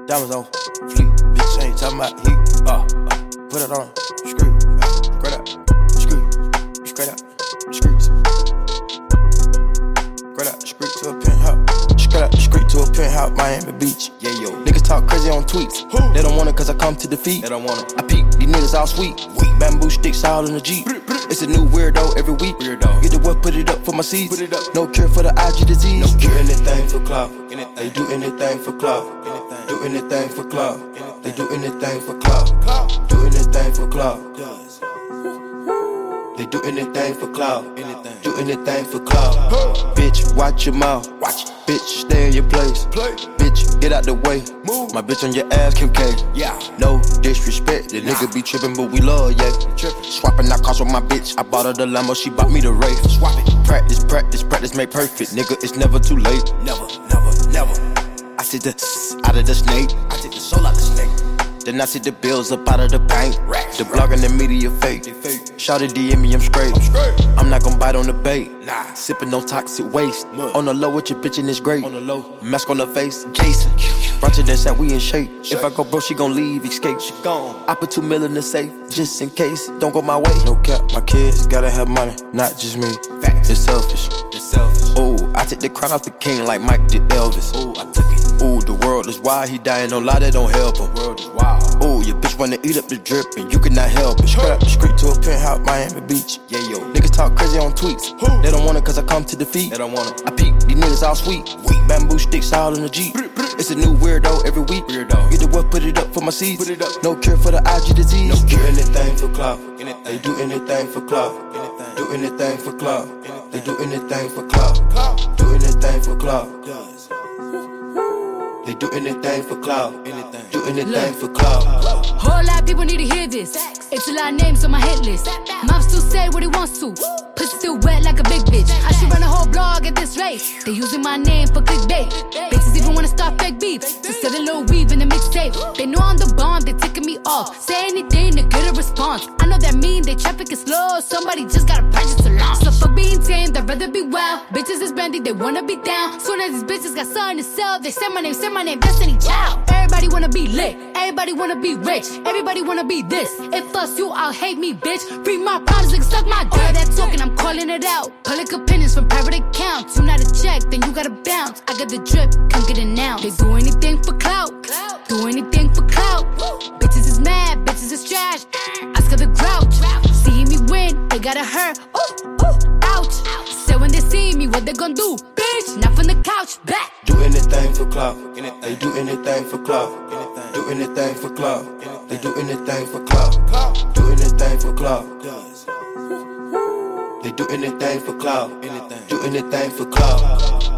Diamonds on fleek, bitch ain't talking about heat. Put it on, screw, straight out, screw, straight out, streets. Straight out the street to a penthouse. Straight out the street to a penthouse, Miami Beach. Yeah, yo. Niggas talk crazy on tweets. They don't want it cause I come to defeat. They don't want it. I peek, these niggas all sweet. Bamboo sticks all in the Jeep. It's a new weirdo every week. Get the what, put it up for my seeds. No cure for the IG disease. No cure. Do anything for clout. They do anything for clout. Do anything for clout. They do anything for clout. Do anything for clout. They do anything for clout. Do anything for clout. Bitch, watch your mouth. Bitch, stay in your place. Bitch, get out the way. My bitch on your ass, Kim K. No disrespect, the nigga be trippin', but we love, yeah. Swapping out cars with my bitch. I bought her the Lambo, she bought me the Wraith. Swap it. Practice, practice, practice, make perfect. Nigga, it's never too late. Never, never, never. I take the out of the snake. I take the soul out the snake. Then I see the bills up out of the bank. The blog and the media fake. Shout it DM me, I'm straight. I'm not gon' bite on the bait. Sippin' on toxic waste. On the low with your bitch and it's great. Mask on the face, Jason. Roger that said we in shape. If I go broke, she gon' leave, escape. She gone. I put $2 million in the safe, just in case. Don't go my way. No cap, my kids gotta have money, not just me. It's selfish. Ooh, I took the crown off the king like Mike did Elvis. Ooh, I took it. Ooh, the world is wild, he dying, no lie, that don't help him. World is wild. Ooh, your bitch wanna eat up the drip and you cannot help it. Straight up the street to a penthouse, Miami Beach. Yeah, yo. Niggas talk crazy on tweets. They don't want it cause I come to defeat. They don't want it. I peek, these niggas all sweet. Bamboo sticks all in the Jeep. It's a new weirdo every week. Get the what, put it up for my seeds. No cure for the IG disease. No cure. Do anything for clout. They do anything for clout. Do anything for clout. They do anything for clout. Do anything for clout. They do anything for clout. Do anything for clout. Whole lot of people need to hear this. It's a lot of names on my hit list. Mom still say what he wants to. Pussy still wet like a big bitch. I should run a whole blog at this rate. They using my name for clickbait. Bitches even wanna start fake beef. Just sell a little weave in the mixtape. They know I'm the bomb, they ticking me off. Say anything to get a response. I know that mean they traffic is slow. Somebody just gotta purchase a launch. So fuck being tame, they'd rather be wild. Bitches is brandy, they wanna be down. Soon as these bitches got something to sell, they say my name, Destiny Child. Everybody wanna be lit, everybody wanna be rich, everybody wanna be this. If us you, I'll hate me, bitch. Free my problems, nigga, suck my dick. All that talking, I'm calling it out. Public opinions from private accounts. You not a check, then you gotta bounce. I got the drip, come get it now. They do anything for clout, do anything for clout. Bitches is mad, bitches is trash. Ask her the grouch. See me win, they gotta hurt. Ooh, ooh, ouch. Say when they see me, what they gon' do? Bitch, not from the couch, back. Do anything for clout. They do anything for clout. Do anything for clout. They do anything for clout. Do anything for clout. They do anything for clout. Do anything for clout.